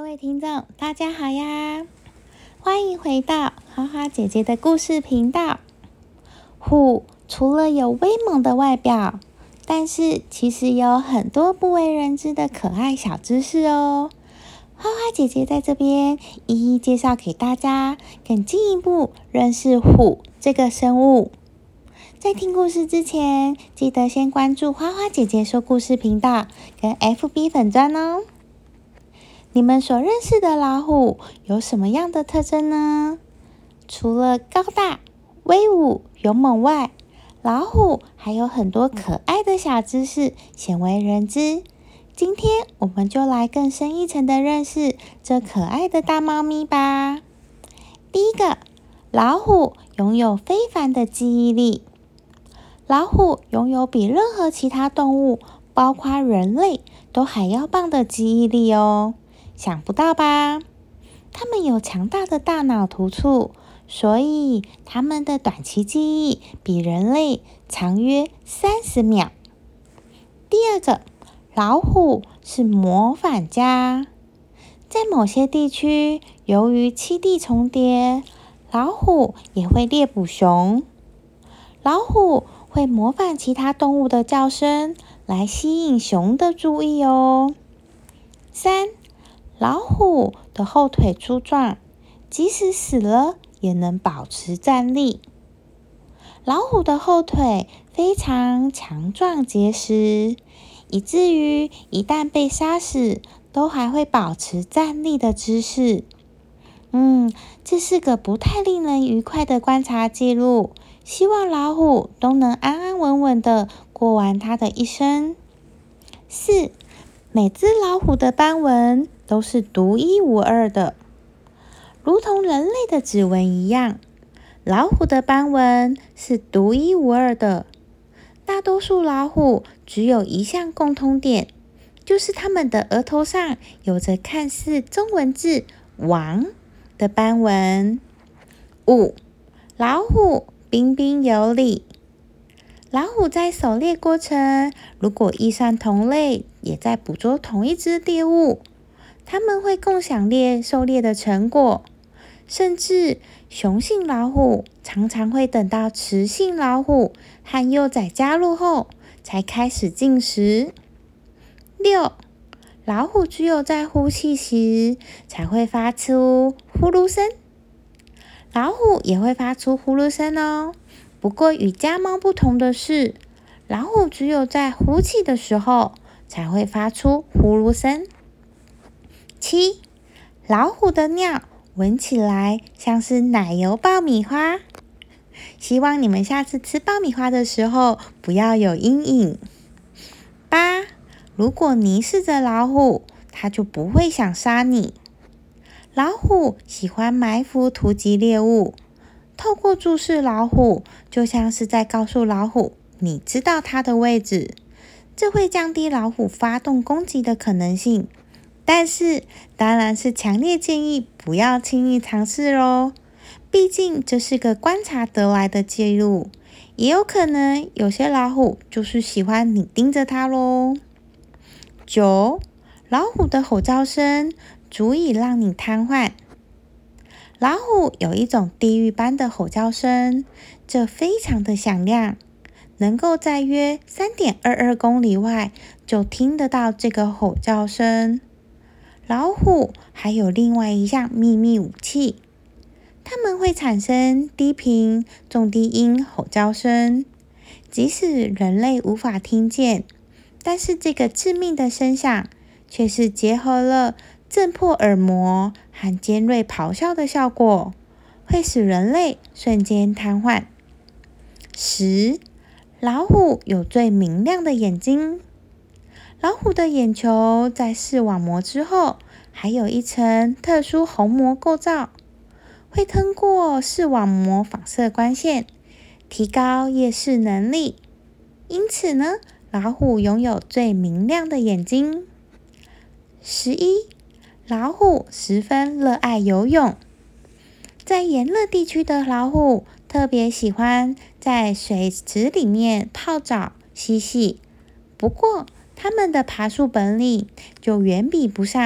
位听众，大家好呀！欢迎回到花花姐姐的故事频道。虎除了有威猛的外表，但是其实有很多不为人知的可爱小知识哦。花花姐姐在这边一一介绍给大家，更进一步认识虎这个生物。在听故事之前，记得先关注花花姐姐说故事频道跟 FB 粉专哦。你们所认识的老虎有什么样的特征呢？除了高大、威武、勇猛外，老虎还有很多可爱的小知识鲜为人知。今天我们就来更深一层的认识这可爱的大猫咪吧。第一个，老虎拥有非凡的记忆力。老虎拥有比任何其他动物，包括人类，都还要棒的记忆力哦。想不到吧？它们有强大的大脑突触，所以它们的短期记忆比人类长约30秒。第二个，老虎是模仿家。在某些地区，由于栖地重叠，老虎也会猎捕熊。老虎会模仿其他动物的叫声，来吸引熊的注意哦。3. 老虎的后腿粗壮，即使死了也能保持站立。老虎的后腿非常强壮结实，以至于一旦被杀死，都还会保持站立的姿势。这是个不太令人愉快的观察记录。希望老虎都能安安稳稳的过完它的一生。4. 每只老虎的斑纹都是独一无二的，如同人类的指纹一样，老虎的斑纹是独一无二的。大多数老虎只有一项共通点，就是它们的额头上有着看似中文字“王”的斑纹。5. 老虎彬彬有礼。老虎在狩猎过程，如果遇上同类也在捕捉同一只猎物，它们会共享狩猎的成果。甚至雄性老虎常常会等到雌性老虎和幼崽加入后，才开始进食。6. 老虎只有在呼气时才会发出呼噜声。老虎也会发出呼噜声哦。不过与家猫不同的是，老虎只有在呼气的时候才会发出呼噜声。7. 老虎的尿闻起来像是奶油爆米花。希望你们下次吃爆米花的时候不要有阴影。8. 如果凝视着老虎，它就不会想杀你。老虎喜欢埋伏突击猎物，透过注视老虎，就像是在告诉老虎你知道它的位置，这会降低老虎发动攻击的可能性。但是当然是强烈建议不要轻易尝试咯，毕竟这是个观察得来的记录，也有可能有些老虎就是喜欢你盯着它咯。9. 老虎的吼叫声足以让你瘫痪。老虎有一种地狱般的吼叫声，这非常的响亮，能够在约 3.22 公里外就听得到这个吼叫声。老虎还有另外一项秘密武器，它们会产生低频、重低音吼叫声，即使人类无法听见，但是这个致命的声响却是结合了震破耳膜和尖锐咆哮的效果，会使人类瞬间瘫痪。10. 老虎有最明亮的眼睛。老虎的眼球在视网膜之后，还有一层特殊虹膜构造，会通过视网膜反射光线，提高夜视能力。因此呢，老虎拥有最明亮的眼睛。11. 老虎十分热爱游泳。在炎热地区的老虎特别喜欢在水池里面泡澡嬉戏，不过它们的爬树本领就远比不上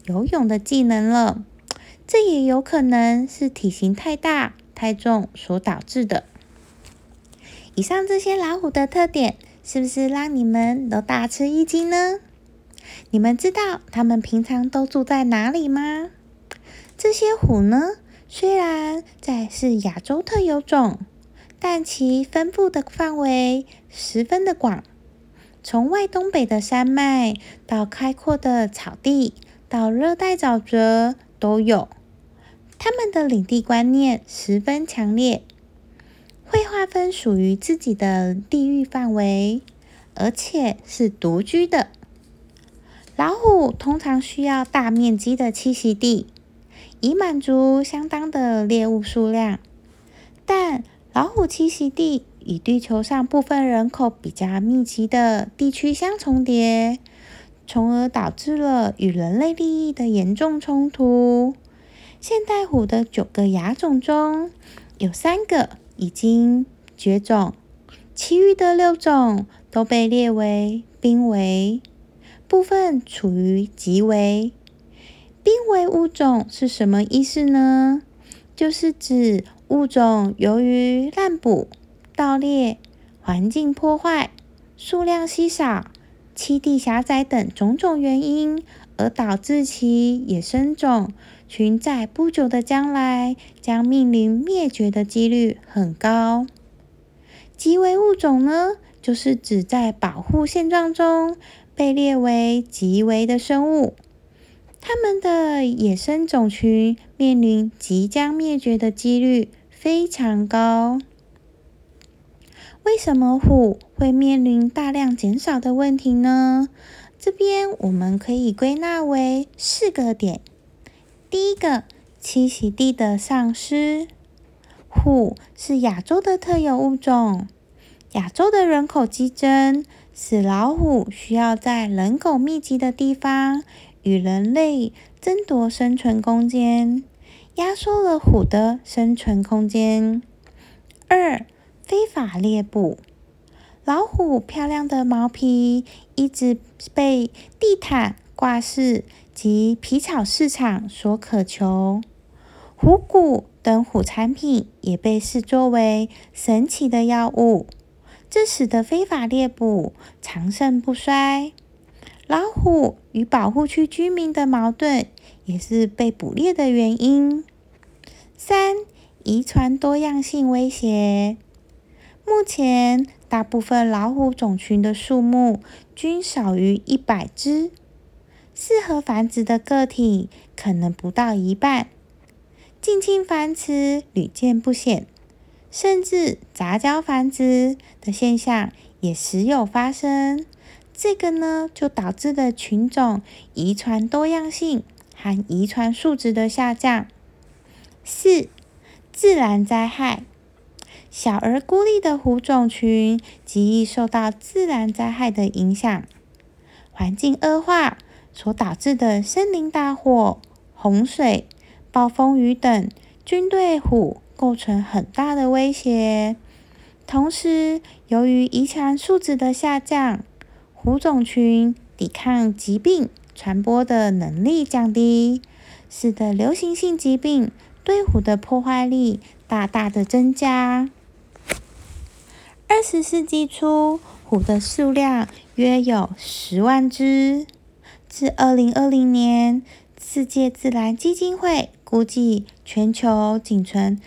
游泳的技能了。这也有可能是体型太大、太重所导致的。以上这些老虎的特点，是不是让你们都大吃一惊呢？你们知道它们平常都住在哪里吗？这些虎呢，虽然是亚洲特有种，但其分布的范围十分的广，从外东北的山脉到开阔的草地，到热带沼泽都有。它们的领地观念十分强烈，会划分属于自己的地域范围，而且是独居的。老虎通常需要大面积的栖息地，以满足相当的猎物数量。但老虎栖息地与地球上部分人口比较密集的地区相重叠，从而导致了与人类利益的严重冲突。现代虎的9个亚种中，有3个已经绝种，其余的6种都被列为濒危，部分处于极危。濒危物种是什么意思呢？就是指物种由于滥捕、盗猎、环境破坏、数量稀少、栖地狭窄等种种原因，而导致其野生种群在不久的将来将面临灭绝的几率很高。极危物种呢，就是指在保护现状中被列为极危的生物，它们的野生种群面临即将灭绝的几率非常高。为什么虎会面临大量减少的问题呢？这边我们可以归纳为4个点。第一个，栖息地的丧失。虎是亚洲的特有物种，亚洲的人口激增，使老虎需要在人口密集的地方与人类争夺生存空间，压缩了虎的生存空间。2、非法猎捕。老虎漂亮的毛皮一直被地毯、挂饰及皮草市场所渴求，虎骨等虎产品也被视作为神奇的药物，这使得非法猎捕长盛不衰。老虎与保护区居民的矛盾也是被捕猎的原因。3、遗传多样性威胁。目前大部分老虎种群的数目均少于100只，适合繁殖的个体可能不到1半，近亲繁殖屡见不鲜，甚至杂交繁殖的现象也时有发生。这个呢，就导致了群种遗传多样性和遗传数值的下降。4、自然灾害。小而孤立的虎种群极易受到自然灾害的影响，环境恶化所导致的森林大火、洪水、暴风雨等，均对虎构成很大的威胁。同时，由于遗传数值的下降，虎种群抵抗疾病传播的能力降低，使得流行性疾病对虎的破坏力大大的增加。20世纪初，虎的数量约有10万只。至2020年，世界自然基金会估计全球仅存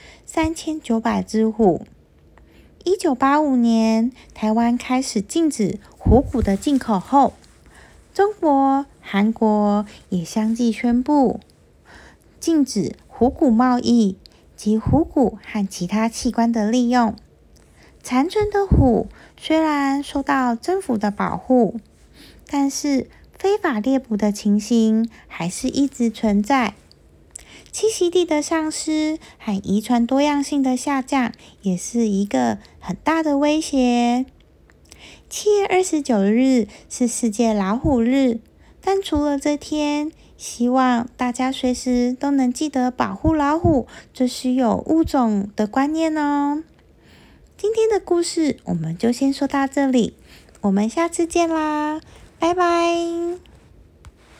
3900只虎。1985年，台湾开始禁止虎骨的进口后，中国、韩国也相继宣布禁止虎骨贸易及虎骨和其他器官的利用。残存的虎虽然受到政府的保护，但是非法猎捕的情形还是一直存在。栖息地的丧失和遗传多样性的下降也是一个很大的威胁。7月29日是世界老虎日，但除了这天，希望大家随时都能记得保护老虎这稀有物种的观念哦。今天的故事我们就先说到这里，我们下次见啦，拜拜。